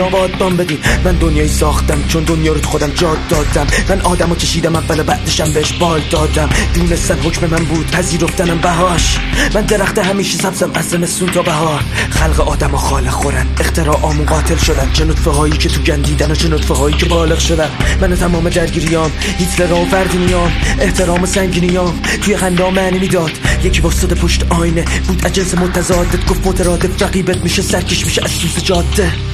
بادبان بدین. من دنیایی ساختم چون دنیا رو تو خودم جا دادم. من آدمو کشیدم اول بعدشم بهش بال دادم. دونستن حکم من بود پذیرفتنم بهاش. من درخت همیشه سبزم از زمستون تا بهار. خلق آدم و خالق خورن، اختراعامون قاتل شدن. چه نطفه هایی که تو گندیدن و چه نطفه هایی که بالغ شدن. من تمام درگیریام هیتلر و فردینیام، احترام و سنگینیام توی خنده معنی میداد. یکی واسطه پشت آینه بود از جنس متضادت، گفت مترادف رقیبت میشه، سرکش میشه از سوز جاده.